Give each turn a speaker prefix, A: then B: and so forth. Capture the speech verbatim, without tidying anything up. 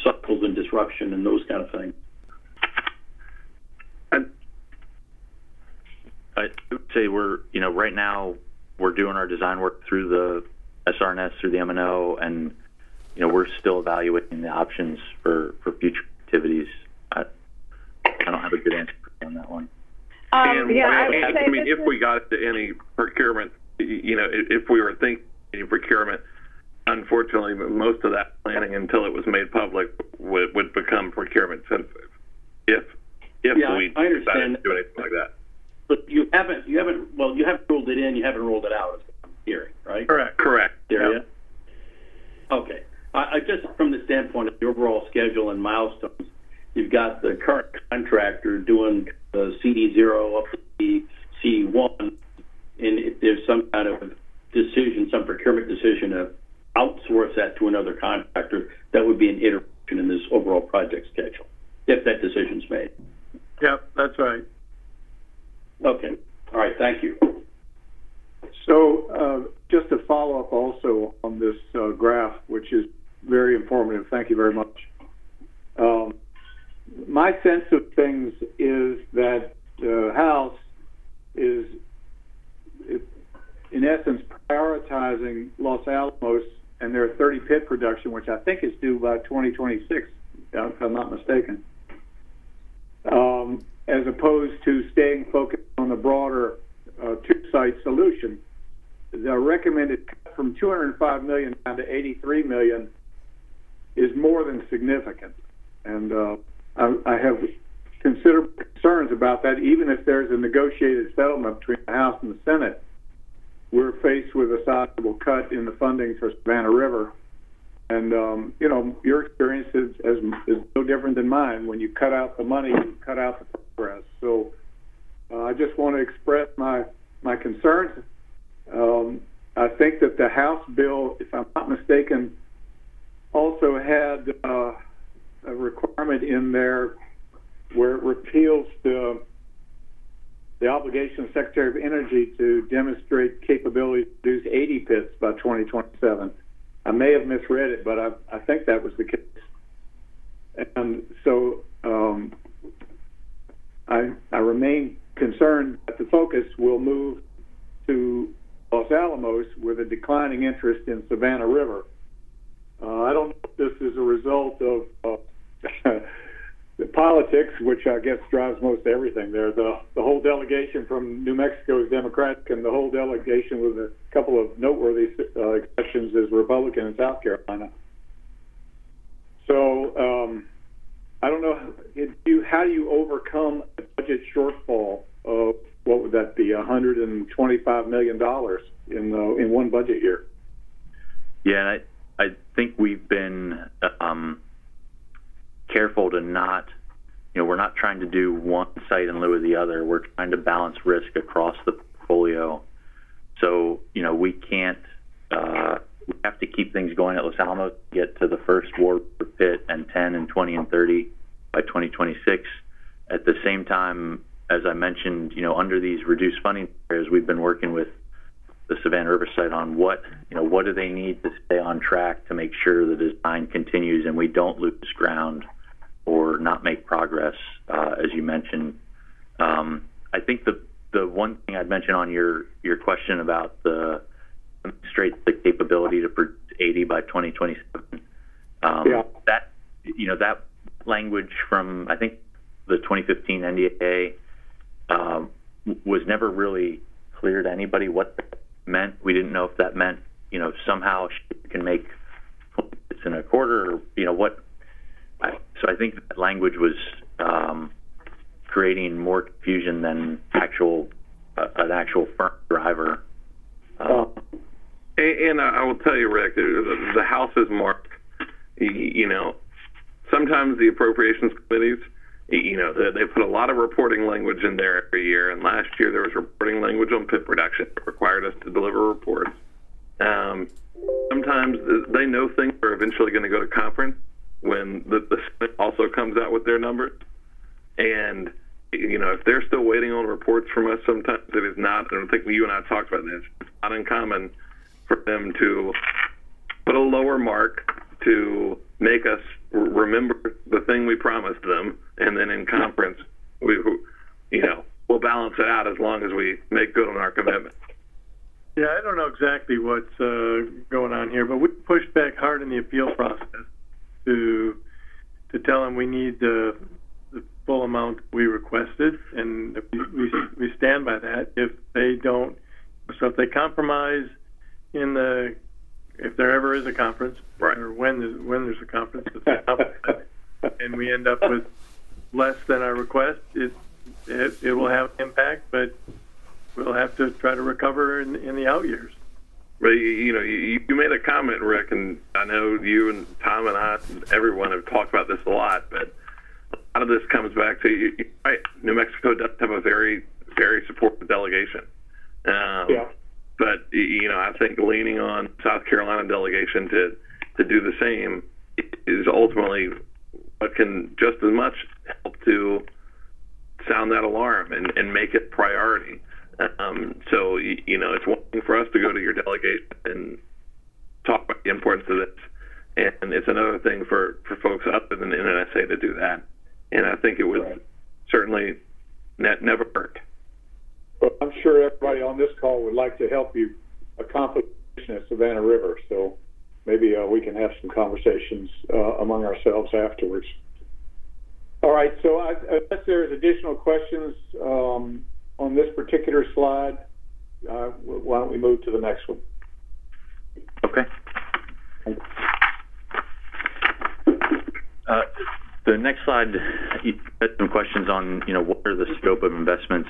A: cycles and disruption and those kind of things.
B: And
C: I would say we're, you know, right now we're doing our design work through the S R N S, through the M and O, and, you know, we're still evaluating the options for, for future activities. I, I don't have a good answer on that one.
D: Um,
B: and
D: yeah, I, would
B: and,
D: say
B: I mean,
D: this
B: if
D: is,
B: we got to any procurement, you know, if we were thinking any procurement, unfortunately, most of that planning until it was made public would, would become procurement sensitive. If if
A: Yeah,
B: we
A: I
B: decided
A: understand.
B: to do anything like that.
A: But you haven't, you haven't, well, you haven't ruled it in, you haven't ruled it out, is what I'm hearing, right?
B: Correct. Correct.
A: There, yeah. Okay. I, I just, from the standpoint of the overall schedule and milestones, you've got the current contractor doing the C D zero up to the C D one, and if there's some kind of decision, some procurement decision to outsource that to another contractor, that would be an iteration in this overall project schedule, if that decision's made.
E: Yep, that's right.
A: Okay. All right. Thank you.
E: So uh, just to follow up also on this uh, graph, which is very informative. Thank you very much. Um, my sense of things is that the House is, in essence, prioritizing Los Alamos and their thirty pit production, which I think is due by twenty twenty-six, if I'm not mistaken, um, as opposed to staying focused on the broader uh, two-site solution. The recommended cut from two hundred five million dollars down to eighty-three million dollars is more than significant. And uh, I, I have considerable concerns about that. Even if there's a negotiated settlement between the House and the Senate, we're faced with a sizable cut in the funding for Savannah River. And, um, you know, your experience is, is, is no different than mine. When you cut out the money, you cut out the progress. So uh, I just want to express my, my concerns. Um, I think that the House bill, if I'm not mistaken, also had uh, a requirement in there where it repeals the the obligation of the Secretary of Energy to demonstrate capability to produce eighty pits by twenty twenty-seven. I may have misread it, but I, I think that was the case. And so um, I, I remain concerned that the focus will move to Los Alamos with a declining interest in Savannah River. Uh, I don't know if this is a result of uh, the politics, which I guess drives most everything there. The, the whole delegation from New Mexico is Democratic, and the whole delegation, with a couple of noteworthy uh, exceptions, is Republican in South Carolina. So um, I don't know, do you, how do you overcome a budget shortfall of, what would that be, one hundred twenty-five million dollars in, uh, in one budget year?
C: Yeah, and I, I think we've been um, careful to not, you know, we're not trying to do one site in lieu of the other. We're trying to balance risk across the portfolio. So, you know, we can't, uh, we have to keep things going at Los Alamos, get to the first War pit and ten and twenty and thirty by twenty twenty-six. At the same time, as I mentioned, you know, under these reduced funding areas, we've been working with the Savannah River site on what, you know, what do they need to stay on track to make sure the design continues and we don't lose ground or not make progress, uh, as you mentioned. Um, I think the the one thing I'd mention on your, your question about the demonstrate the capability to produce eighty by twenty twenty-seven, um,
E: yeah.
C: that, you know, that language from, I think, the twenty fifteen N D A um, was never really clear to anybody what that meant. We didn't know if that meant, you know, somehow you can make it's in a quarter, or, you know, what. I, so I think that language was um, creating more confusion than actual uh, an actual firm driver. Uh,
B: and, and I will tell you, Rick, the, the House is marked. You know, sometimes the appropriations committees, you know, they, they put a lot of reporting language in there every year. And last year there was reporting language on pit production that required us to deliver reports. Um, sometimes they know things are eventually going to go to conference when the, the Senate also comes out with their numbers. And, you know, if they're still waiting on reports from us, sometimes it is not, I don't think you and I talked about this, it's not uncommon for them to put a lower mark to make us remember the thing we promised them, and then in conference, we, you know, we'll balance it out as long as we make good on our commitment.
D: Yeah, I don't know exactly what's uh, going on here, but we pushed back hard in the appeal process to to tell them we need the, the full amount we requested, and we we stand by that. If they don't, so if they compromise in the, if there ever is a conference,
B: right,
D: or when there's, when there's a conference, and we end up with less than our request, it it, it will have an impact, but we'll have to try to recover in, in the out years.
B: But you know, you, you made a comment, Rick, and I know you and Tom and I, and everyone have talked about this a lot. But a lot of this comes back to you, right? New Mexico does have a very, very supportive delegation. Um,
E: yeah.
B: But you know, I think leaning on South Carolina delegation to to do the same is ultimately what can just as much help to sound that alarm and, and make it priority. Um, so, you know, it's one thing for us to go to your delegation and talk about the importance of this, and it's another thing for, for folks other than N N S A to do that. And I think it would right. certainly ne- never hurt.
E: Well, I'm sure everybody on this call would like to help you accomplish at Savannah River, so maybe uh, we can have some conversations uh, among ourselves afterwards. All right, so I, unless there's additional questions um, on this particular slide, uh, why don't we move to the next one?
C: Okay. Uh, the next slide, you had some questions on, you know, what are the scope of investments